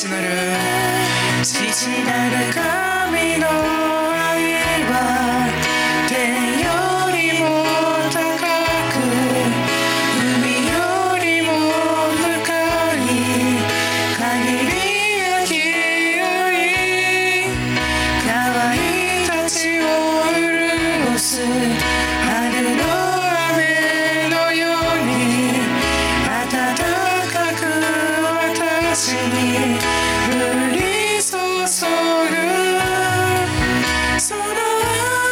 父なる神の愛は天よりも高く海よりも深い限りなき愛乾いた地を潤す春の雨のように暖かく私に降り注ぐその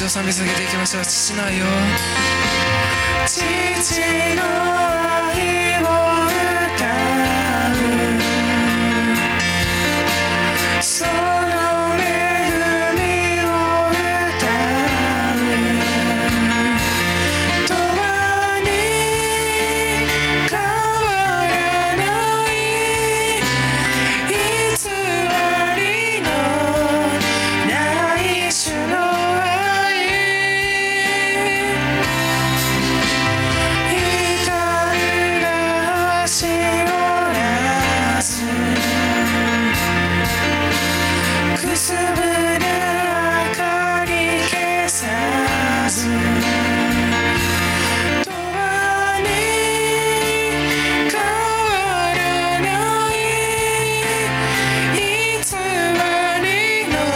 を賛美続けていきましょう。父の愛を、父の愛を歌う、その恵みを歌う、永遠に変わらない偽りのない主の愛、傷んだ足をなす、くすぶる明かり消さず、永遠に変わらない偽りの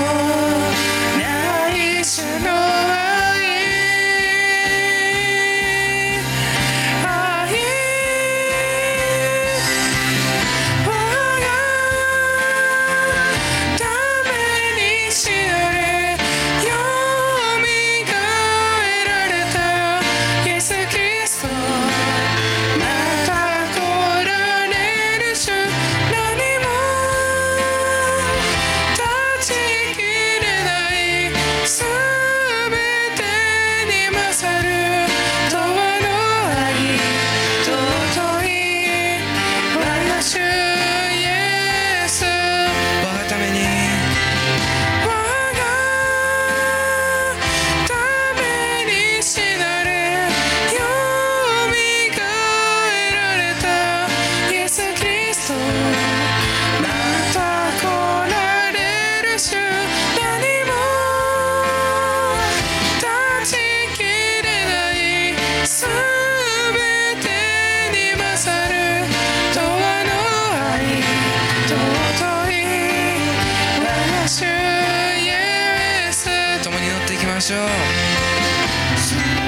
ない主の愛、愛、我がために死なれよみがえられたイエス・キリスト、また来られる主、何も断ち切れないすべてに勝る永遠の愛、尊い我が主イエス、我がために、我がために死なれよみがえられたイエス・キリスト、また来られる主、何も断ち切れないすべてに勝る永遠の愛、尊い我が主イエス、共に乗っていきましょう。